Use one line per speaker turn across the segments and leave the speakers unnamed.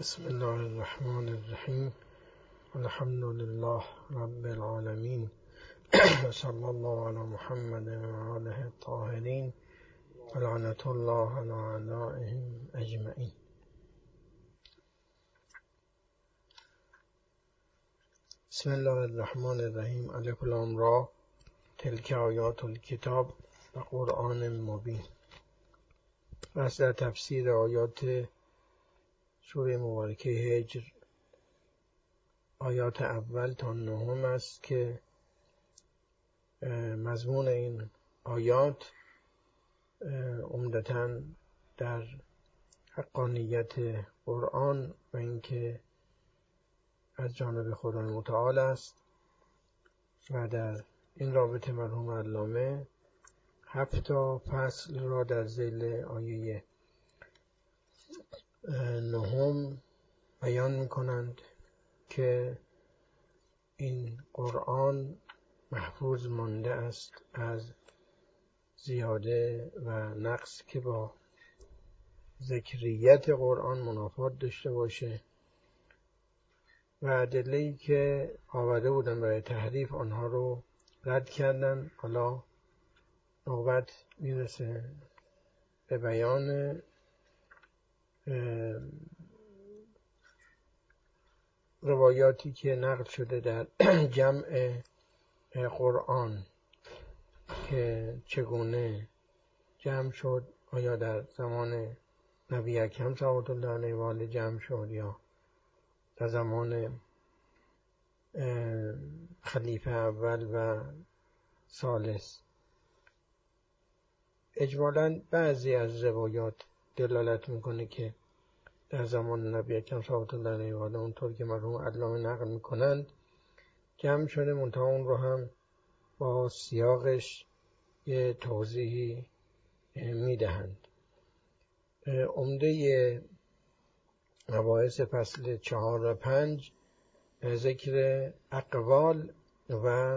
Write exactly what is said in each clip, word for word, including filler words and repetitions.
بسم الله الرحمن الرحیم الحمد لله رب العالمین صلی الله علی محمد و آله الطاهرین و لعنة الله علی اعدائهم اجمعین. بسم الله الرحمن الرحیم. الف لام را تلک آیات الکتاب و قرآن مبین. بس در تفسیر آیات سوره مبارکه هجر، آیات اول تا نهم است که مضمون این آیات عمدتاً در حقانیت قرآن و اینکه از جانب خدای متعال است و در این رابطه مرحوم علامه هفت تا فصل را در ذیل آیه نهم بیان می‌کنند که این قرآن محفوظ مانده است از زیاده و نقص که با ذکریت قرآن منافات داشته باشه و ادله‌ای که آورده بودن برای تحریف آنها رو رد کردن. حالا نوبت میرسه به بیان روایاتی که نقل شده در جمع قرآن که چگونه جمع شد، آیا در زمان نبی اکرم صلوات الله علیه و آله جمع شد یا در زمان خلیفه اول و ثالث. اجمالاً بعضی از روایات دلالت میکنه که در زمان نبی اکرم صلوات الله علیه و آله اونطور که مرحوم علامه نقل میکنند جمع شده، منتها اون رو هم با سیاقش یه توضیحی میدهند. عمده مباحث فصل چهار و پنج ذکر اقوال و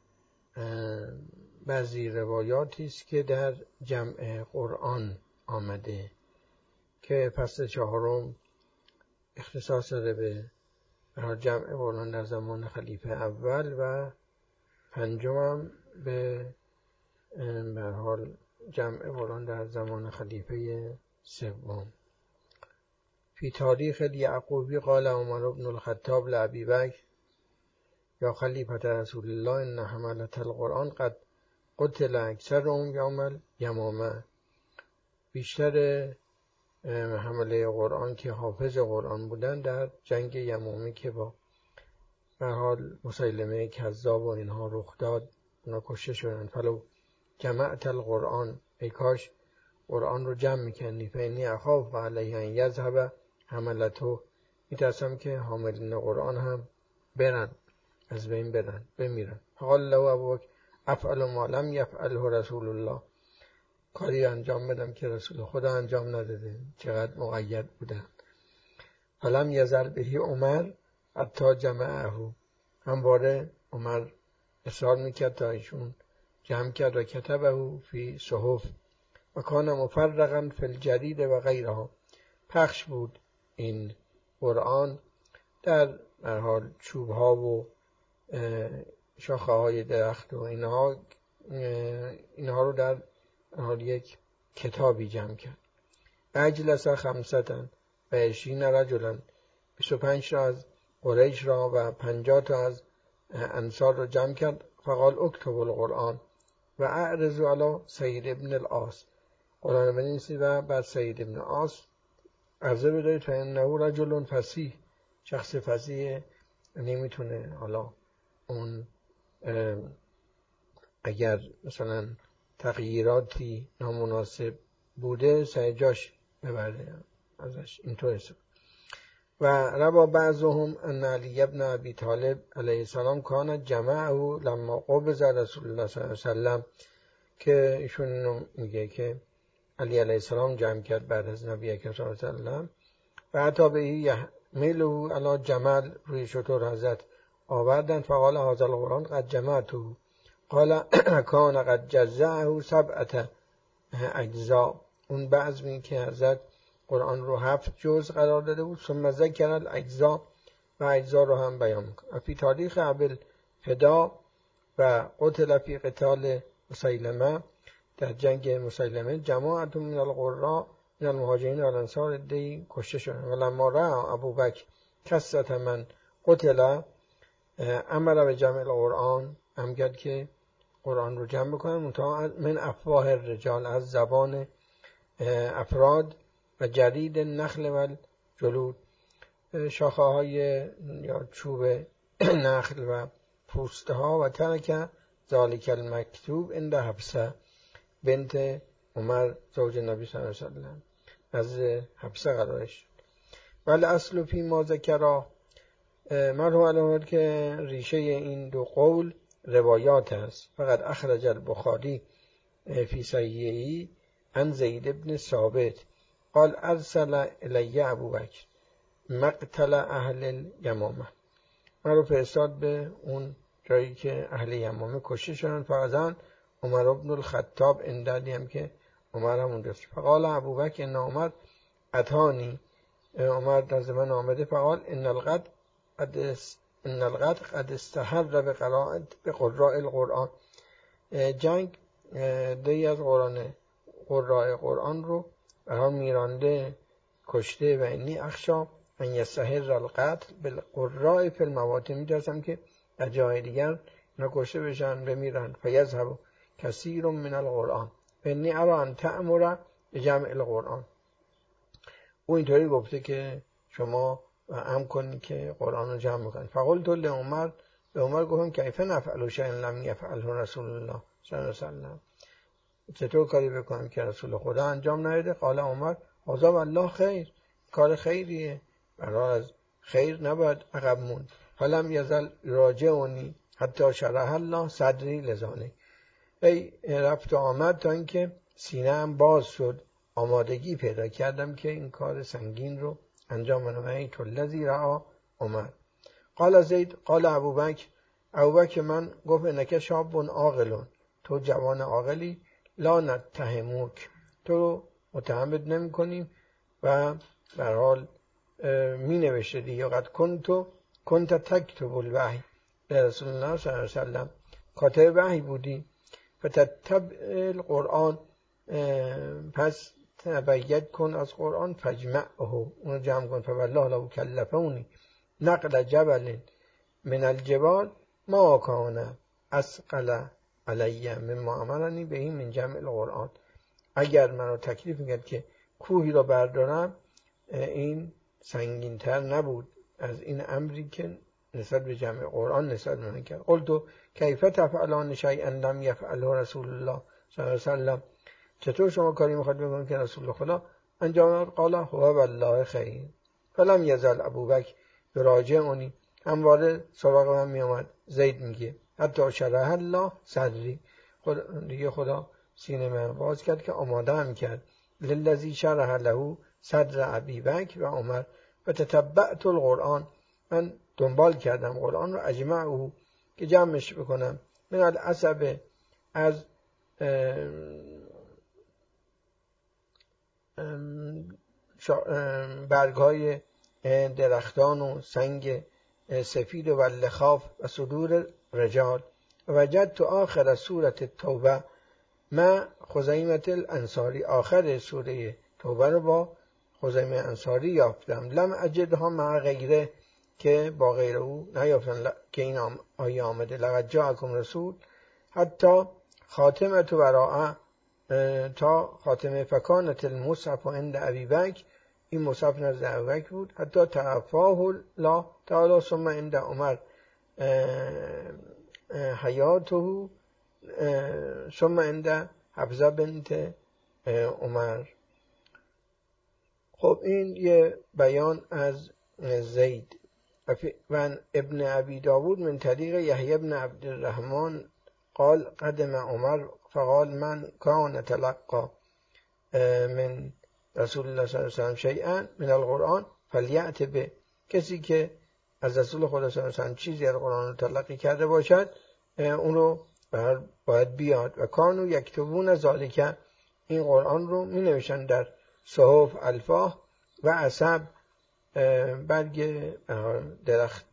بعضی روایاتی است که در جمع قرآن آمده که فصل چهارم اختصاص داره به جمع قرآن در زمان خلیفه اول و پنجم هم به به حال جمع قرآن در زمان خلیفه سوم. فی تاریخ الیعقوبی قال عمر بن الخطاب لأبی بکر یا خلیفة رسول الله ان حملة القرآن قد قتل اکثرهم یوم الیمامه. بیشتر حمله قرآن که حافظ قرآن بودن در جنگ یمامه که با به حال مسیلمه کذاب و اینها رخ داد، اونا کشته شدن. فلو جمعت القرآن، ای کاش قرآن رو جمع میکنی، فانی اخاف علیه ان یذهب حملته، میترسم که حاملین قرآن هم برن، از بین برن، بمیرن. قال له ابوبکر افعل ما لم یفعله رسول الله، کاری انجام بدم که رسول خدا انجام نداده، چقدر مقید بودن. فلم یزل بهی عمر حتی جمعه، همواره عمر اصرار میکرد تا ایشون جمع کرد و کتبه فی صحف و کان مفرقا فی الجرید و غیرها، پخش بود این قرآن در هر حال چوب ها و شاخه های درخت و اینها اینها رو در حال یک کتابی جمع کرد. اجلس خمسطن و عشرین رجلا، بیست و پنج تا از قریش را و پنجاه تا از انصار را جمع کرد. فقال اکتب القرآن و اعرضوا علی سید ابن العاص، قرآن بنویسید و بر سید ابن عاص عرضه بدارید، فانه رجل فصیح، شخص فصیح، نمیتونه حالا اون اگر مثلا تغییراتی نامناسب بوده سر جاش ببره ازش، اینطور است. و روا بعضهم ان علی ابن ابی طالب علیه السلام کان جمعه لما قبض رسول الله صلی الله علیه وسلم، که ایشون میگه که علی علیه السلام جمع کرد بعد از نبی اکرم صلی الله علیه وسلم و حتی به یحمله علی جمل، روی شتر حضرت آوردن. فقال هذا القرآن قد جمعته، قال کان قد جزعه سبعه اجزاء، اون بعض می که حضرت قرآن رو هفت جزء قرار داده بود. ثم ذکر الاجزا و اجزا رو هم بیان میکنه. فی تاریخ ابل فدا و قتل فی قتال مسیلمه، در جنگ مسیلمه جماعت من القراء من المهاجرین و الانصار دی کشته شدند. و لما رأى ابوبکر کثرت من قتل امر به جمع القرآن، هم کرد که قرآن رو جمع بکنن من افواه الرجال، از زبان افراد، و جرید نخل و جلود، شاخه های یا چوب نخل و پوسته ها. و ترک ذالک المکتوب عند حفصه بنت عمر زوج نبی صلی الله علیه وسلم، از حفصه قرارش شد. ولی اصل فی ما ذکر، مرحوم علامت که ریشه این دو قول روایات است. فقط اخرج البخاری فی صحیحه عن زید بن ثابت قال ارسل الی ابوبکر مقتل اهل الیمامه، من رو فرستاد به اون جایی که اهل یمامه کشته شدن. فاذن عمر بن الخطاب اندادی هم که عمر هم اونجاست. فقال ابوبکر ان عمر اتانی، عمر در زمان آمده. فقال ان الغد ان الغد قد استحر به قراءت به قراء القرآن، جنگ دی از قرآن قراء قرآن رو برها میرانده کشته. و انی اخشا ان یستحر القتل بالقراء فی المواطن، میترسم که در جای دیگر اینا کشته بشن بمیرن. فیذهب کثیر من القرآن و انی ارى ان تأمر بجمع القرآن، او اینطوری گفته که شما امر کنید که قرآن رو جمع کنید. فقلت لعمر، به عمر گفتم کیف نفعل شیئا لم یفعله رسول الله صلی الله علیه وسلم، چطور کاری بکنم که رسول خدا انجام نداده؟ قال عمر هذا والله خیر، کار خیریه، برای از خیر نباید عقب موند. فلم یزل راجعونی حتی شرح الله صدری لذالک، ای رفت و آمد تا اینکه سینه‌ام باز شد، آمادگی پیدا کردم که این کار سنگین رو انجام بدم. این الذی رأى عمر. قال زید قال ابوبکر، ابوبکر من گفت انک شاب عاقل، تو جوان عاقلی، لا نتهموک، تو متهم نمی کنیم و در حال می نوشته دیگه قد کنتو کنت تکتب الوحی به رسول الله صلی الله علیه وسلم، کاتب وحی بودی. فتتبع القرآن، پس تبید کن از قرآن، فجمعه، اونو جمع کن. فوالله لو کلفونی نقل جبل من الجبال ما کان اسقل علی مما امرنی به من جمع القرآن، اگر منو تکلیف میکرد که کوهی رو بردارم، این سنگینتر نبود از این امری که نسبت به جمع قرآن نسبت به من کرد. قلت کیف تفعلان شیئا لم یفعله رسول الله صلی الله علیه وسلم، چطور شما کاری میخواد بکنید که رسول خدا انجام؟ قال هو والله خیر. فلم یزل ابوبکر یراجعنی، همواره سراغ من میامد. زید میگه حتی شرح الله صدری، خدا دیگه خدا سینه من باز کرد که آماده هم کرد. للذی شرح له صدر ابی بکر و عمر و تتبعت القرآن، من دنبال کردم قرآن رو، اجمعه، که جمعش بکنم، من العصب، از برگهای درختان و سنگ سفید و لخاف و صدور رجال. وجد تو آخر سورت توبه ما خزیمت الانصاری، آخر سوره توبه رو با خزیمه انصاری یافتم. لم اجدها مع غیره، که با غیر او نیافتم که این آیه آمده لقد جاءکم رسول حتی خاتمه تو براءه، تا خاتمه فکانت المصحف عند ابی بکر، این مصحف نزد ابی بکر بود، حتی توفاه الله تعالی، ثم عند عمر حیاته، ثم عند حفصه بنت عمر. خب این یه بیان از زید. و ابن ابی داود من طریق یحیی بن عبد الرحمن قال قدم عمر فقال من کان تلقى من رسول الله صلی الله علیه وسلم شیئا من القرآن فلیأت به، کسی که از رسول خدا صلی الله علیه وسلم چیزی از قرآن رو تلقی کرده باشد اون رو باید بیاد. و کانو یکتبون ذالک، این قرآن رو می نوشتن در صحف الفاح و عصب برگ درخت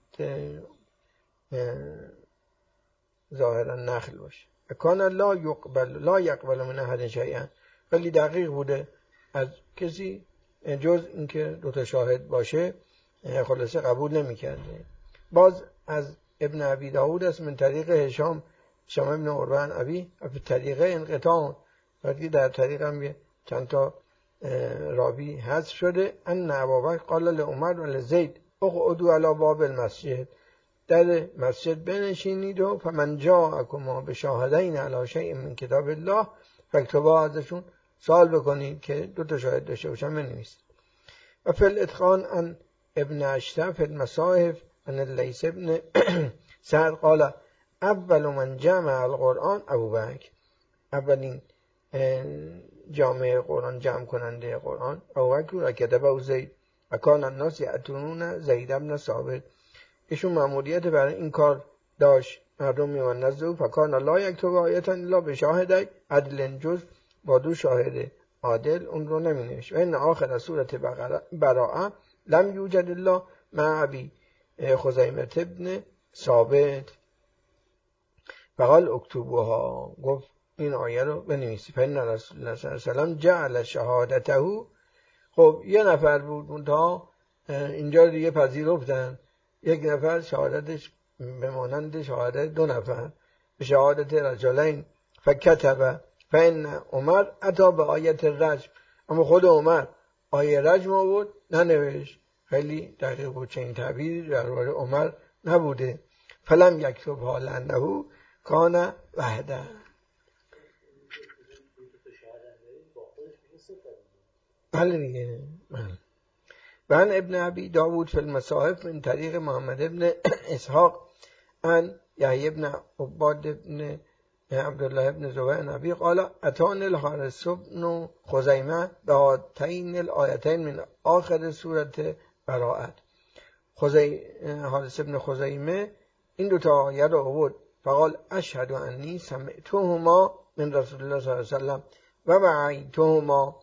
ظاهرا نخل باشه. کان لا یقبل لا یقبل من احد شیئا، ولی دقیق بوده از کسی جز اینکه دو تا شاهد باشه خلاصه قبول نمی‌کرده. باز از ابن ابی داود است من طریق هشام هشام ابن عروه عن ابی به طریق انقطاع، ولی در طریق هم چند تا راوی حذف شده. ان ابابکر قال لعمر و لزید اقعدوا علی باب المسجد، در مسجد بنشینید و فمن جاءکما بشاهدین علی شیء من کتاب الله فاکتبوا، ازشون سوال بکنید که دو تا شاهد داشته باشن بنویسید. و فی الاتقان ان ابن اشتف المصاحف ان اللیث ابن سعد قال اول من جمع القرآن ابوبکر، اولین جامعه قرآن جمع کننده قرآن ابوبکر و کتبه زید و کان الناس یأتون زید ابن ثابت، ایشون مأموریت برای این کار داشت. مردم میومدن نزد او فکان لا یکتب آیتا الا بشاهد عدل، جز با دو شاهد عادل اون رو نمینوشت. و این آخر سورت براءه لم یوجد الله مع ابی خزیمه ابن ثابت فقال اکتبوها، گفت این آیه رو بنویسی. فإن رسول الله صلی الله علیه و سلم جعل شهادته، خب یه نفر بود منتها اینجا دیگه پذیرفتن یک نفر شهادتش به مانند شهادت دو نفر، به شهادت رجلین فکتب فإن عمر اتی به آیت الرجم، اما خود عمر آیه رجم آورد ننوشت. خیلی دقیق بود، چنین تعبیری درباره عمر نبوده. فلم یکتبها لأنه کان وحده. بله دیگه. و عن ابن ابی داود فی المصاحف من طریق محمد ابن اسحاق عن یحیی ابن عباد ابن عبدالله ابن زبیر نبی قال اتان الحارث بن خزیمه به هاتین الآیتین من آخر سورت براءه. حارث ابن خزیمه این دو تا آیه رو آورد. فقال اشهد انی سمعتهما من رسول الله صلی الله علیه و سلم و وعیتهما،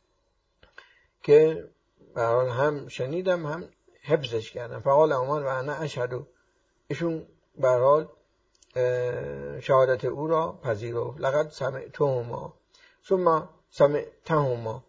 که برحال هم شنیدم هم حفظش کردم. فقال عمر و انا اشهد، ایشون برحال شهادت او را پذیرفت. لقد سمعتهما ثم سمعتهما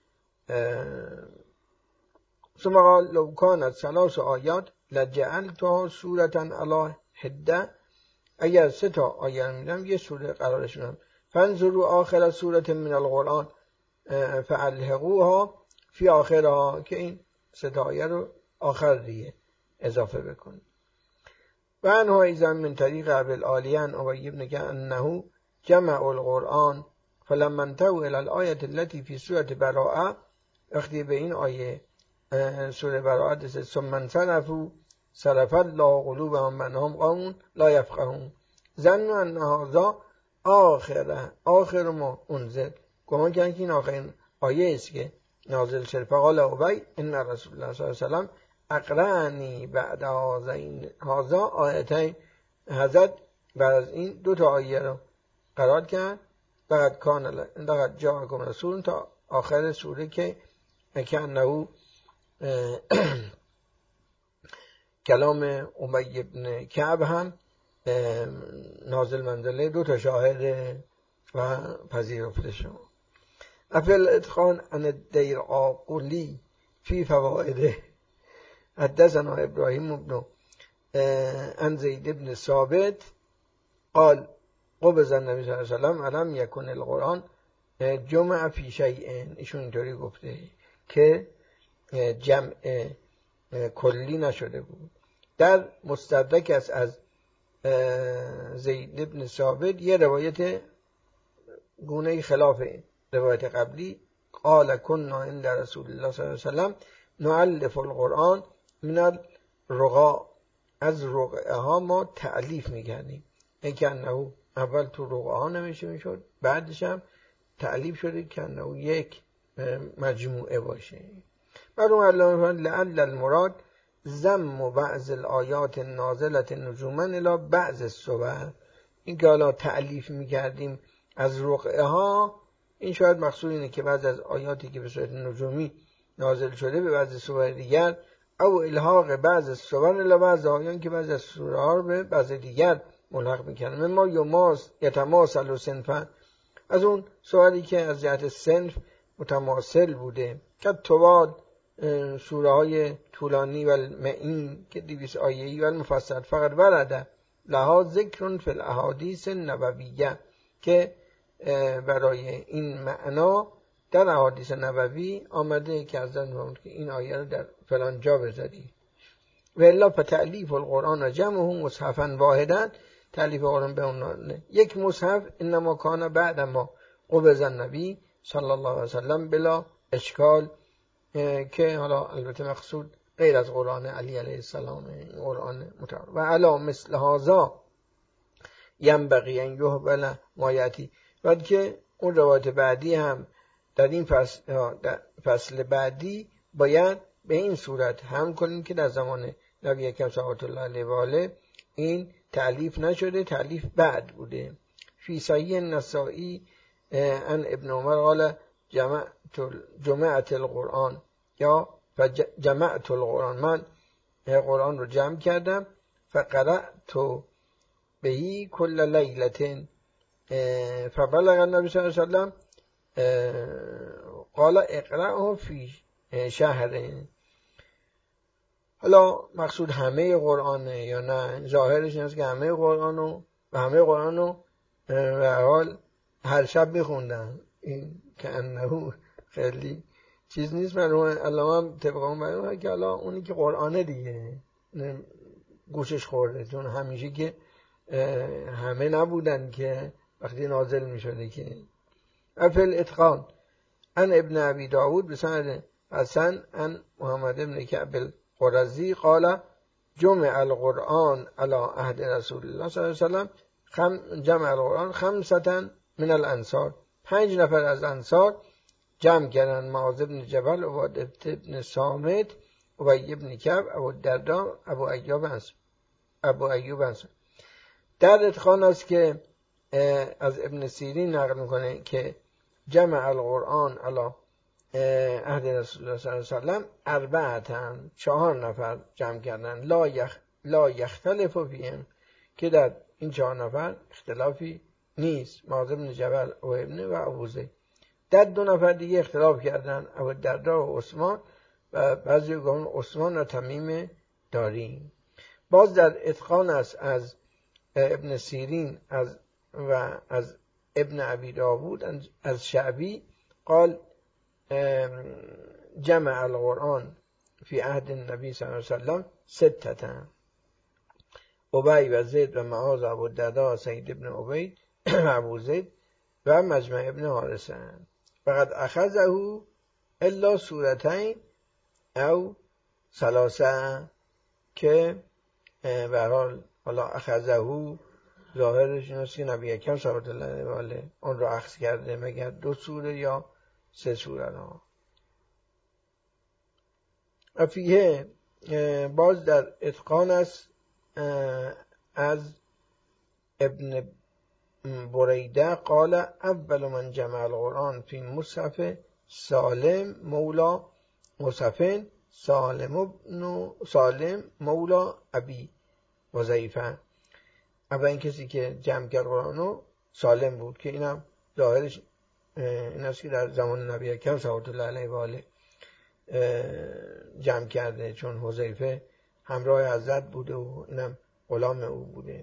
ثم قال لو كانت ثلاث آیات لجعلتها سورة علی حده، اگر سه تا آیه میدم یه سوره قرارش میدم. فانظروا آخر سوره من القرآن فالحقوها فی آخرها، که این سه تا آیه رو آخر دیگه اضافه بکن. و انها ایزن من طریق ابوالعالیان ابی بن کعب انه جمع القرآن فلما انتهوا الى الآیه التي فی سوره براءه، وقتی به این آیه سوره براءه رسید ثم انصرفوا صرف الله قلوبهم بانهم قوم لا یفقهون ظنوا ان هذا آخر آخر ما انزل، گمان کردن که این آخرین آیه است که نازل شد. فقال ابی ان رسول الله صلی الله علیه و سلم اقرأنی بعد هذا آیتین، حضرت بعد از این دو تا آیه رو قرار کرد. لقد کان لقد جاءکم رسول تا آخر سوره که کانه کلام ابی بن کعب هم نازل منزله دو تا شاهد و پذیرفته شد. افل اتخان ان الدیرآقلی فی فوائده حدثنا ابراهیم ابن عن زید ابن ثابت قال قبض النبی صلی الله علیه و سلم علم یکن القرآن جمع فی شیء، ایشون اینطوری گفته که جمع کلی نشده بود. در مستدرک است از زید ابن ثابت یه روایت گونه خلاف روایت قبلی. قال كنا عند رسول الله صلی الله علیه و سلم نؤلف القرآن من الرقاء، از رقعه ها ما تألیف میکردیم. این که انه اول تو رقعه ها نمیشه میشد، بعدش هم تألیف شده که انه یک مجموعه باشه. معلوم الله میفرماید لعل المراد ضم بعض الآیات نازلة نجوما الی بعض السور، این که حالا تألیف میکردیم از رقعه ها این شاید مقصود اینه که بعض از آیاتی که به صورت نجومی نازل شده به بعض سور دیگر او الحاق بعض سور الی بعض آیان که بعض از سوره ها رو به بعض دیگر ملحق میکنن. مما یماس یتماثل و صنفا، از اون سوری که از جهت صنف متماثل بوده، که تواد سوره های طولانی و المعین که دویست آیه‌ای و المفصل فقط ورده لها ذکر فی الاحادیث النبویه، که برای این معنا در احادیث نبوی آمده که از آن که این آیه رو در فلان جا بذاری. و الا فتألیف القرآن و جمعه مصحفا واحدا، تألیف قرآن به اون یک مصحف انما کان بعد ما قبض النبی صلی الله علیه وسلم بلا اشکال، که حالا البته مقصود غیر از قرآن علی علیه السلام، قرآن متعارف. و علا مثل هذا ینبغی ان یحمل ما یأتی، بعد که اون روایت بعدی هم در این فصل, در فصل بعدی باید به این صورت هم کنیم که در زمان نبی اکرم صلوات الله علیه و آله این تألیف نشده، تألیف بعد بوده. فی صحیح نسائی ان ابن عمر قال جمعت جمعت القرآن یا جمعت القرآن، من قرآن رو جمع کردم، فقرأت بهی کل لیلة فبلغ النبی صلی الله علیه وسلم قال اقرأه فی شهر. حالا مقصود همه قرآنه یا نه؟ ظاهرش این است که همه قرآنو و همه قرآنو به حال هر شب میخوندن. این که انه خیلی چیز نیست. من علامه هم طبق اون بیانه که حالا اونی که قرآنه دیگه گوشش خورده، چون همیشه که همه نبودن که وقتی نازل میشده. که افل اتقان ان ابن ابی داود بسند حسن ان محمد ابن کعب القرظی قال جمع القرآن على عهد رسول الله صلی الله علیه وسلم خم جمع القرآن خمسة من الانصار، پنج نفر از انصار جمع کردن: معاذ بن جبل، عبادة بن صامت، ابی بن کعب، ابو الدرداء، ابو ایوب انصاری. ابو ایوب انصاری در اتقان است که از ابن سیرین نقل میکنه که جمع القرآن علی عهد رسول الله صلی الله علیه وسلم اربعتن، چهار نفر جمع کردن، لا یخ لا یختلف فیهم، که در این چهار نفر اختلافی نیست. معاذ بن جبل و ابن و ابو زید. در دو نفر دیگه اختلاف کردن، ابو الدرداء و عثمان، و بعضی گفتن عثمان و تمیم داری. باز در اتقان است از ابن سیرین از و از ابن ابی داود از شعبی قال جمع القرآن فی عهد النبی صلی الله علیه وسلم ستة، ابی و زید و معاذ و ابو الدرداء، سعید ابن عبید و ابو زید و مجمع ابن حارثه. فقط اخذه الا سورتین او ثلاثه، که به هر حال حالا اخذه ظاهرش این است که نبی اکرم صلی الله علیه و آله اون رو اخذ کرده مگر دو سوره یا سه سوره ها. و فیه باز در اتقان است از ابن بریده قال اول من جمع القرآن فی مصحف سالم مولا مصحفین سالم ابن سالم مولا ابی حذیفه. اولین کسی که جمع کرد قرآنو سالم بود، که اینم ظاهرش این است که در زمان نبی اکرم صلوات الله علیه و آله جمع کرده، چون حذیفه همراه حضرت بوده و اینم غلام او بوده.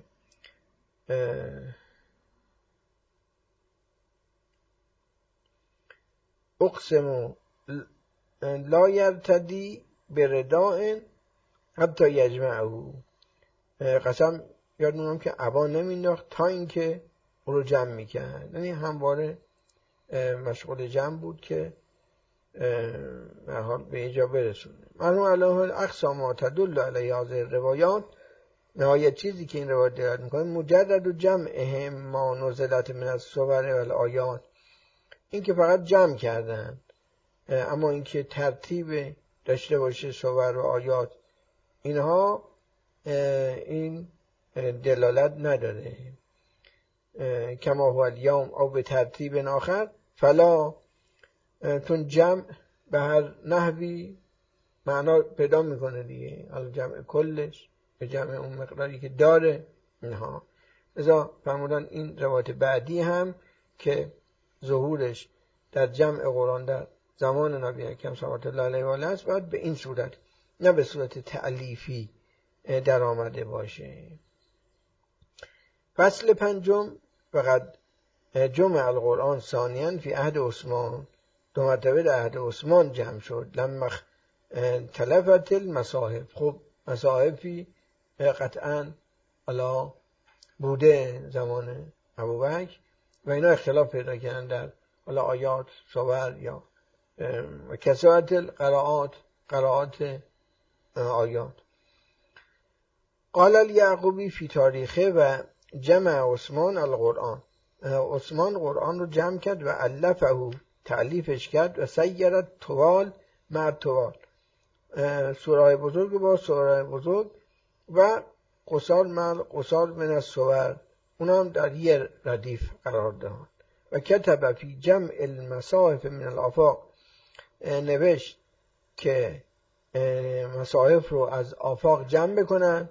اقسم لا یرتدی برداء حتی یجمعه، قسم یاد میکنم که عبا نمینداخت تا اینکه او رو جمع میکرد. یعنی همواره مشغول جمع بود که به حال به اینجا برسونه. مرحوم علیه اقسام تدل علیه هذه روایات، نهایت چیزی که این روایت دلالت میکنه مجرد و جمع ما نزلت من السور و الآیات، این که فقط جمع کردن، اما اینکه ترتیب داشته باشه سور و آیات اینها این دلالت نداره. کما هو الیوم او به ترتیب آخر فلا تون جمع به هر نحوی معنا پیدا میکنه دیگه، حالا جمع کلش به جمع اون مقداری که داره اینها. لذا فرمودن این روایت بعدی هم که ظهورش در جمع قرآن در زمان نبی اکرم صلی الله علیه و آله است، باید به این صورت، نه به صورت تألیفی در آمده باشه. فصل پنجم، فقط جمع القرآن ثانیاً فی عهد عثمان، دو مرتبه در عهد عثمان جمع شد. لما تلفت المصاحف، خب مصاحفی قطعاً علا بوده زمان ابوبکر و اینا اختلاف پیدا کردن در حالا آیات، صور یا کسرت القراءات، قراءات آیات. قال الیعقوبی فی تاریخه و جمع عثمان القرآن، عثمان قرآن رو جمع کرد و الفه، تألیفش کرد و سیرت طوال مع طوال، سورای بزرگ با سورای بزرگ و قصار مع قصار من الصور، اونا هم در یه ردیف قرار دهند. و کتب فی جمع المصاحف من الآفاق، نوشت که مصاحف رو از آفاق جمع بکنن،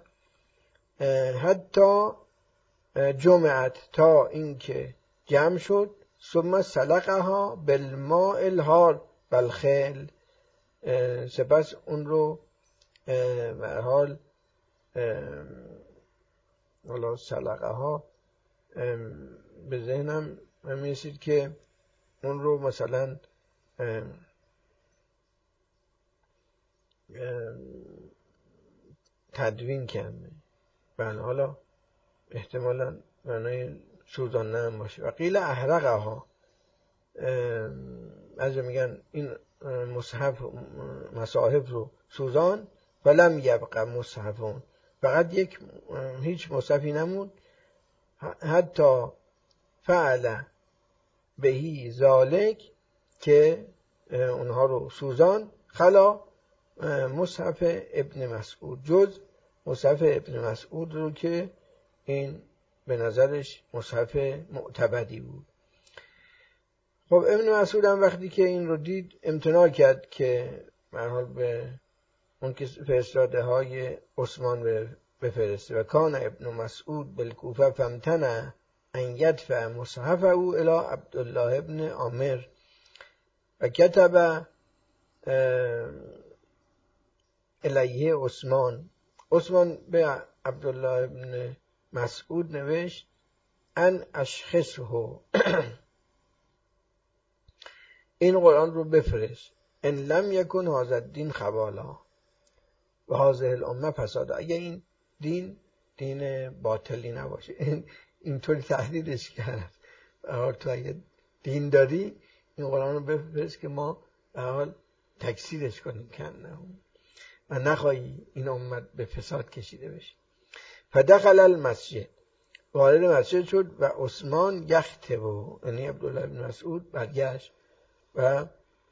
حتی جمعت، تا اینکه جمع شد، ثم سلقها بالماء الحار بالخیل، سپس اون رو به حال حالا سلقها به ذهنم میرسید که اون رو مثلا تدوین کرده، بله حالا احتمالا معنای سوزانده هم باشه. و قیل احرقها، از میگن این مصحف مصاحف رو سوزان، ولم یبقى مصحفون، فقط یک هیچ مصحفی نمون. حتی فعل بهی ذالک، که اونها رو سوزان، خلا مصحف ابن مسعود، جز مصحف ابن مسعود رو که این به نظرش مصحف معتبدی بود. خب ابن مسعود هم وقتی که این رو دید امتناع کرد که مرحال به اون که فرستاده های عثمان بفرسته. و کان ابن مسعود بالکوفه فامتنع ان یدفع مصحفه الی عبدالله ابن عامر و کتب الیه عثمان، عثمان به عبدالله ابن مسعود نوشت ان اشخصه، این قرآن رو بفرست، ان لم یکن هذا الدین خبالا و هذه الامه فسادا، اگه این دین دین باطلی نباشه. اینطوری تهدیدش کرد، تو اگه دین داری این قرآن رو بفرست که ما به حال تکثیرش کنیم کنه و نخواهی این امت به فساد کشیده بشه. فدخل المسجد، وارد مسجد شد و عثمان یخطب، یعنی عبدالله بن مسعود برگشت و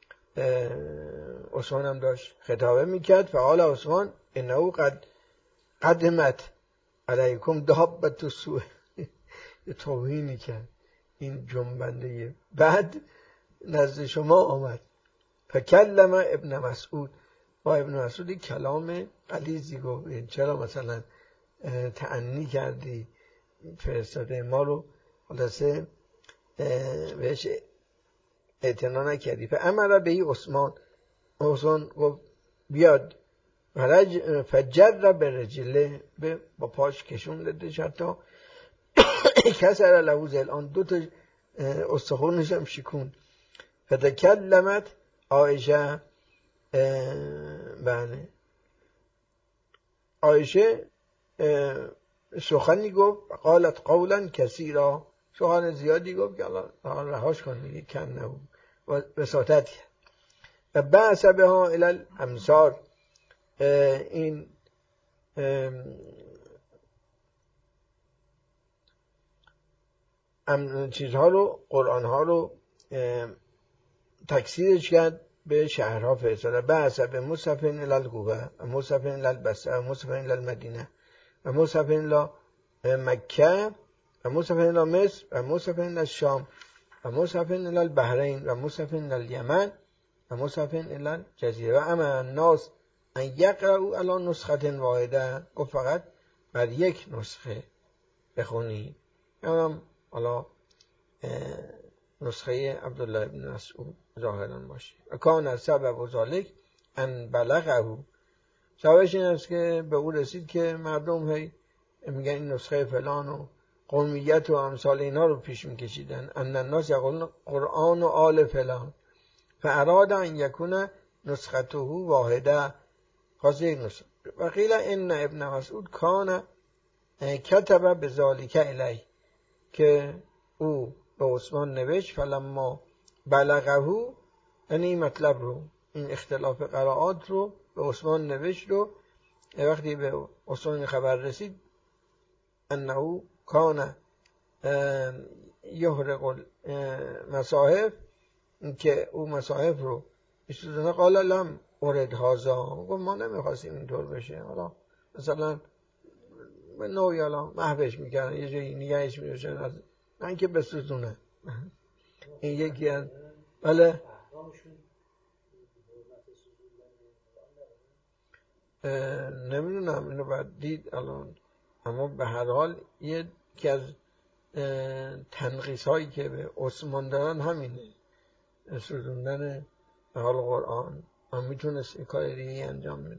عثمان هم داشت خطابه میکرد. فقال عثمان انه قد قدمت علیکم دابت السوء، توهینی کرد، این جنبنده بعد نزد شما آمد. فکلم ابن مسعود، با ابن مسعود کلام غلیظی گفت، چرا مثلا تعنی کردی فرستاده ما رو، خلاصه بهش اعتنا نکردی. فامر بهی عثمان، عثمان گفت بیاد، فجر به رجله، با پاش کشون دادش، حتی کسر له ضلعان، دو تا استخونش هم شکون. فتکلمت عایشه، بله عایشه سخنی گفت، قالت قولا کثیرا، سخن زیادی گفت که الله رهاش کن دیگه، کم نبود و وساطت کرد. و بعث بها الی الامصار، این چیزها رو، قرآن ها رو تکثیرش کرد، به شهرها فرستاد. بعث به مصحف الی الکوفه و مصحف الی البصره و مصحف الی المدینه و مصحف الی مکه و مصحف الی مصر و مصحف الی الشام. و مصحف الی البحرین و مصحف الی الیمن و مصحف الی الجزیره و اما الناس ان یقرأوا علی نسخه واحده، گفت فقط بر یک نسخه بخونید. هم حالا نسخه عبدالله بن مسعود ظاهرا باشه. و کان سبب ذلک ان بلغه، سببش این است که به او رسید که مردم هی میگن این نسخه فلان و قومیت و امثال اینا رو پیش میکشیدن. ان الناس یقولون قرآن و آل فلان فاراد ان یکون نسخته واحده، خاص یک نسخه. و قیل ان ابن مسعود کان کتب بذالک الیه، که او به عثمان نوشت فلما بلغه، یعنی این مطلب رو، این اختلاف قرائات رو به عثمان نوشت و وقتی به عثمان خبر رسید انه کان یحرق المصاحف، که او مصاحف رو بسوزنه، قال لم ارد هذا، گفت ما نمیخواستیم اینطور بشه، حالا مثلا به نوعی حالا محوش میکردن یه جایی نگهش میداشتن، من که بسوزونه. این یکی از بله نمیدونم اینو باید دید الان، اما به هر حال یکی از تنقیص هایی که به عثمان دارن همینه، سوزوندن به حال قرآن. هم میتونست این کار دیگه انجام میده.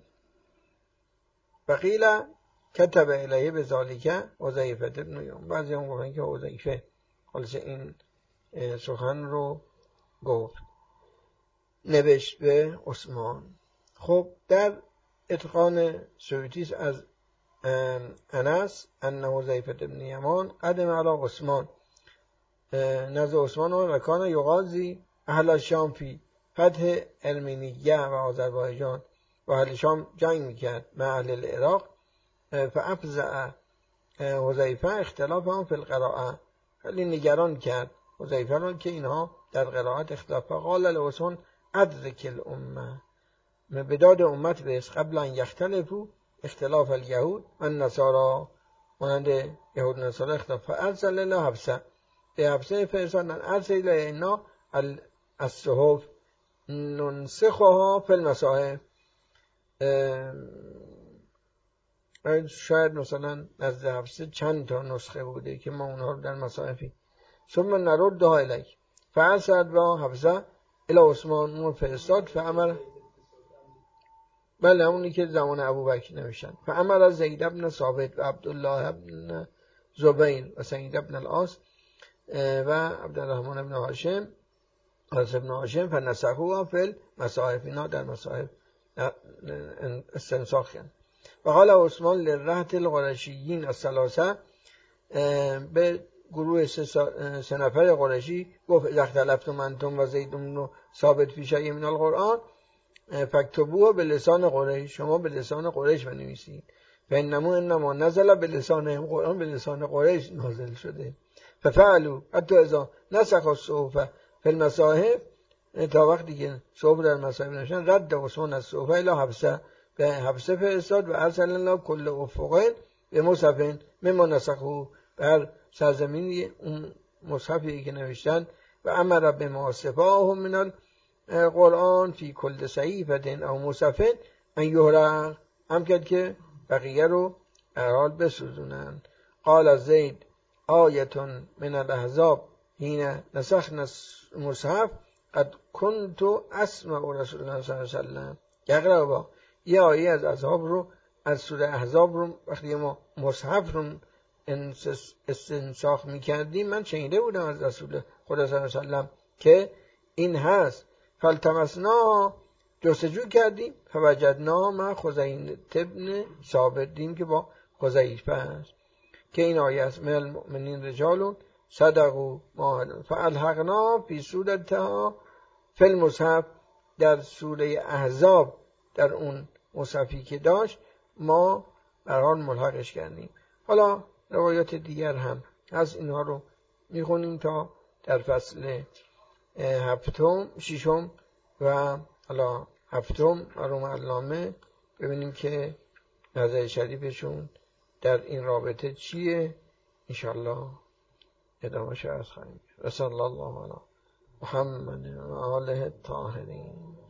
بقیل کتب الیه به ذالکه حذیفه ابن یمان، بعضی هم گفتن که حذیفه خالص این سخن رو گفت، نوشت به عثمان. خب در اتقان سیوطی از انس ان حذیفه ابن یمان قدم علی عثمان، نزد عثمان و کان یغازی اهل الشام فی فتح ارمینیه و آذربایجان، و اهل شام جنگ میکرد مع اهل العراق، فافزع حذیفه اختلافهم فی القراءه، خیلی نگران کرد حذیفه را که اینها در قرائت اختلاف. قال لعثمان ادرک الامه، بداد امت بس قبل ان یختلفوا اختلاف الیهود و النصارى، مانند یهود و نصارا اختلاف. فارسل الی حفصه، به حفصه فرستاد ان ارسل الینا الصحف ننسخها فی المصاحف، شاید مثلا نزد حفصه چند تا نسخه بوده که ما اونها رو در مصاحفی ثم نردها الیک، فارسل با حفصه الی عثمان، اون فرستاد فامر، بله اونی که زمان ابوبکر نوشتن، فامر از زید بن ثابت و عبدالله بن زبیر و سعید بن العاص و عبدالرحمن بن هاشم از ابن هاشم فنسخوها فی المصاحف، اینا در مصاحف استنساخ کردن. و قال عثمان للرهط القرشیین الثلاثه، به گروه سه نفر قرشی گفت اذا اختلفتم انتم و زید بن ثابت فی شیء من القرآن فاکتبوه به لسان قریش، شما به لسان قریش بنویسید، فانما انما نزل به لسانهم، قرآن به لسان قریش نازل شده. ففعلوا حتی اذا نسخ الصحف فی المصاحف، تا وقتی که صحف در مصاحف نوشتن، رد عثمان از صحف الی حفصه، به حفصه فرستاد و ارسل الله کل افقین به مصحف مما نسخه، بر سرزمینی اون مصحفی که نوشتن، و امر بما صفاه من القرآن فی کل صحیفه او مصحف ان یحرق، هم کرد که بقیه رو در حال بسوزونن. قال از زید آیتون من الاحزاب حین نسخنا المصحف قد کنت اسمع رسول الله صلی الله علیه وسلم یقرأ با، یه آیه از اصحاب رو از سوره احزاب رو وقتی ما مصحف رو استنساخ میکردیم من شنیده بودم از رسول خدا صلی الله علیه وسلم که این هست. فالتمسنا، جستجو کردیم، فوجدنا ما خزینه ابن ثابت، دیم که با خزیفه است که این آیه است من المؤمنین رجال صدقوا ما فالحقنا فی سورتها فی المصحف، در سوره احزاب در اون مصحفی که داشت ما برحال ملحقش کردیم. حالا روایات دیگر هم از اینها رو میخونیم تا در فصل هفتم ششم و حالا هفتم مرحوم علامه ببینیم که نظر شریفشون در این رابطه چیه. انشالله ادامه شرط خواهیم کرد. رسول الله علی محمد و آله الطاهرین.